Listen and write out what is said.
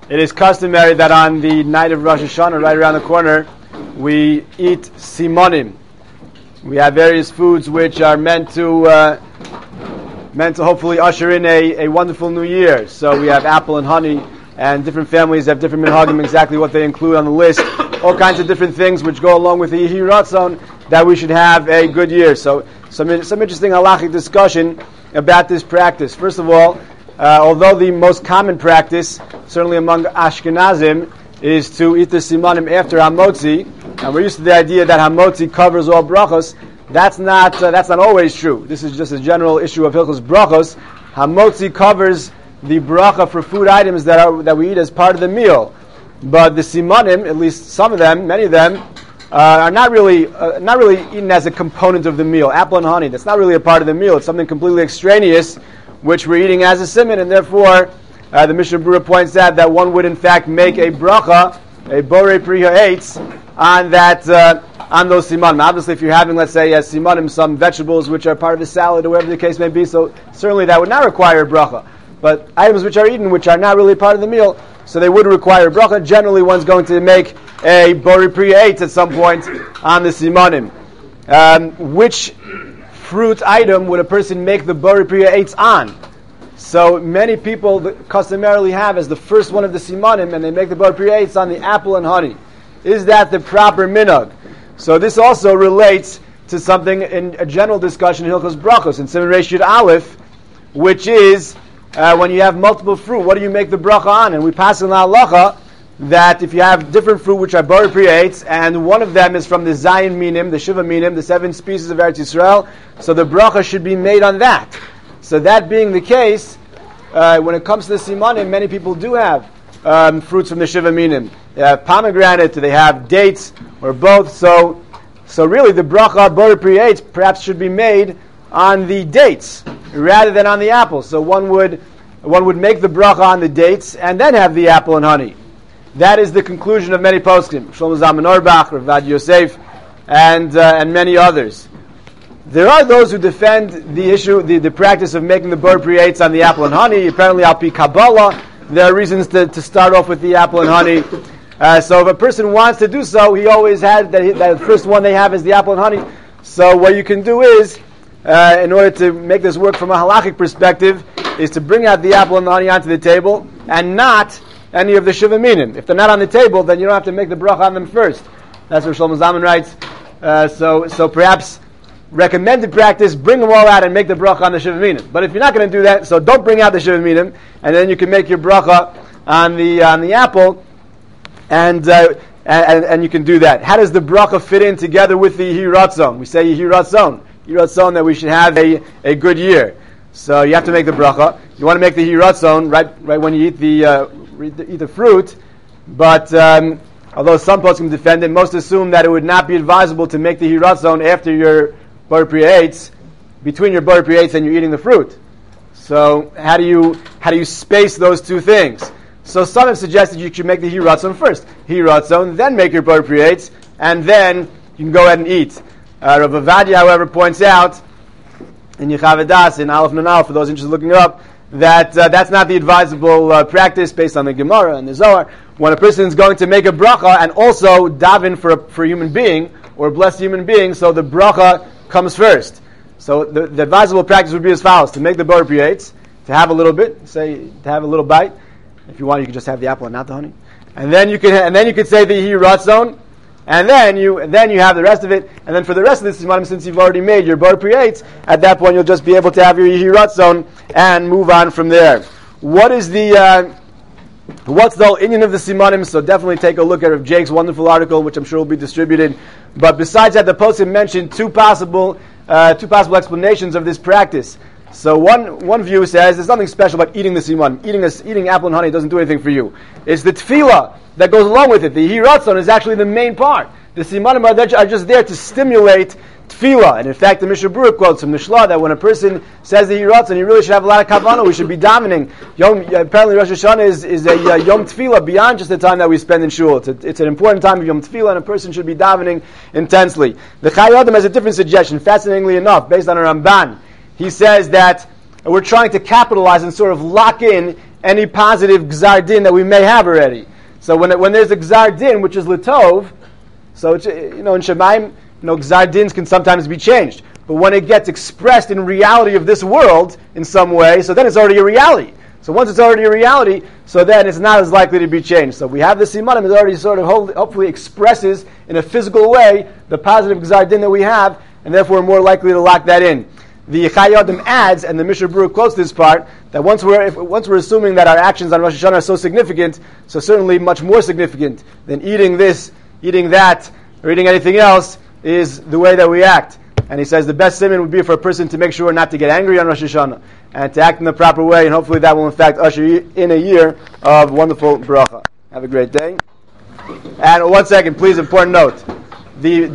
It is customary that on the night of Rosh Hashanah, right around the corner, we eat simonim. We have various foods which are meant to hopefully usher in a wonderful new year. So we have apple and honey, and different families have different minhagim, exactly what they include on the list. All kinds of different things which go along with the Yehi Ratzon, that we should have a good year. So some interesting halachic discussion about this practice. First of all, although the most common practice, certainly among Ashkenazim, is to eat the simanim after Hamotzi, and we're used to the idea that Hamotzi covers all brachos. That's not always true. This is just a general issue of Hilchos Brachos. Hamotzi covers the bracha for food items that we eat as part of the meal, but the simanim, at least some of them, many of them, are not really eaten as a component of the meal. Apple and honey, that's not really a part of the meal. It's something completely extraneous, which we're eating as a siman, and therefore the Mishnah Berurah points out that one would in fact make a bracha, a borei pri ha'etz, on those simanim. Obviously, if you're having, let's say, as simanim, some vegetables which are part of the salad or whatever the case may be, so certainly that would not require a bracha. But items which are eaten, which are not really part of the meal, so they would require a bracha. Generally, one's going to make a borei pri ha'etz at some point on the simanim. Which fruit item would a person make the borei pri ha'etz on? So many people customarily have as the first one of the simanim, and they make the borei pri ha'etz on the apple and honey. Is that the proper minhag? So this also relates to something in a general discussion in Hilchos Brachos, in Siman Reish Yud Aleph, which is when you have multiple fruit, what do you make the bracha on? And we pass in the halacha that if you have different fruit which are borei pri ha'etz, and one of them is from the Zayin Minim, the Shiva Minim, the 7 species of Eretz Yisrael, so the bracha should be made on that. So that being the case, when it comes to the simanim, many people do have fruits from the Shiva Minim. They have pomegranate, they have dates, or both. So really the bracha borei pri ha'etz perhaps should be made on the dates rather than on the apples. So one would make the bracha on the dates and then have the apple and honey. That is the conclusion of many poskim, Shlomo Zalman Auerbach, Rav Yosef, and many others. There are those who defend the issue, the practice of making the borei pri ha'etz on the apple and honey. Apparently, al pi Kabbalah, there are reasons to start off with the apple and honey. So if a person wants to do so, he always had that first one they have is the apple and honey. So what you can do is, in order to make this work from a halachic perspective, is to bring out the apple and the honey onto the table, and not any of the Shiva Minim. If they're not on the table, then you don't have to make the bracha on them first. That's what Shlomo Zalman writes. So perhaps recommended practice, bring them all out and make the bracha on the Shiva Minim. But if you're not going to do that, so don't bring out the Shiva Minim, and then you can make your bracha on the apple, and you can do that. How does the bracha fit in together with the Yehi Ratzon? We say Yehi Ratzon, that we should have a good year. So you have to make the bracha. You want to make the Yehi Ratzon right when you eat the fruit, but although some poskim defend it, most assume that it would not be advisable to make the Yehi Ratzon after your borei pri ha'etz, between your borei pri ha'etz and you're eating the fruit. So how do you space those two things? So some have suggested you should make the Yehi Ratzon first. Yehi Ratzon, then make your borei pri ha'etz, and then you can go ahead and eat. Rav Ovadia, however, points out in Yechav Das, in Aleph Nun Aleph, for those interested in looking up, that that's not the advisable practice based on the Gemara and the Zohar. When a person is going to make a bracha and also daven for a human being, or bless a human being, so the bracha comes first. So the advisable practice would be as follows: to make the borei pri ha'etz, to have a little bit, to have a little bite. If you want, you can just have the apple and not the honey. And then you could say the Yehi Ratzon, and then you have the rest of it. And then for the rest of this simanim, since you've already made your borei pri ha'etz, at that point you'll just be able to have your Yehi Ratzon and move on from there. What's the whole inyan of the simanim? So definitely take a look at Rav Jake's wonderful article, which I'm sure will be distributed. But besides that, the poskim mentioned two possible explanations of this practice. So one view says there's nothing special about eating the simanim. Eating apple and honey doesn't do anything for you. It's the tefillah that goes along with it. The Yehi Ratzon is actually the main part. The simanim are just there to stimulate tefillah. And in fact, the Mishnah Berurah quotes from the Shla that when a person says the Yehi Ratzon, he really should have a lot of kavanah. We should be davening. Apparently, Rosh Hashanah is a Yom Tefillah beyond just the time that we spend in shul. It's an important time of Yom Tefillah, and a person should be davening intensely. The Chai Adam has a different suggestion, fascinatingly enough, based on a Ramban. He says that we're trying to capitalize and sort of lock in any positive gzar din that we may have already. So when there's a gzar din, which is litov, so it's, in Shemaim, gzar dins can sometimes be changed. But when it gets expressed in reality of this world in some way, so then it's already a reality. So once it's already a reality, so then it's not as likely to be changed. So we have the simanim, it already sort of hopefully expresses in a physical way the positive gzar din that we have, and therefore we're more likely to lock that in. The Chai Adam adds, and the Mishnah Berurah quotes this part, that once we're assuming that our actions on Rosh Hashanah are so significant, so certainly much more significant than eating this, eating that, or eating anything else, is the way that we act. And he says the best siman would be for a person to make sure not to get angry on Rosh Hashanah, and to act in the proper way, and hopefully that will in fact usher in a year of wonderful bracha. Have a great day. And 1 second, please, important note. The